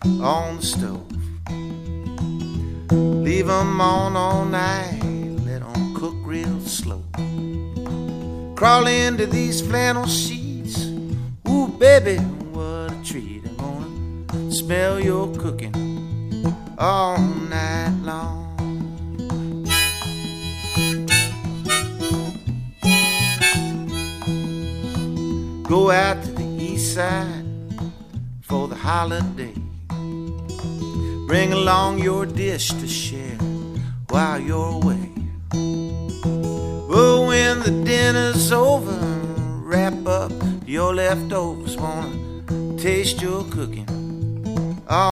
on the stove. Leave 'em on all night, let 'em cook real slow. Crawl into these flannel sheets, ooh baby, what a treat. I'm gonna smell your cooking all night long. Go out to the east side for the holiday. Bring along your dish to share while you're away. But when the dinner's over, wrap up your leftovers. Wanna taste your cooking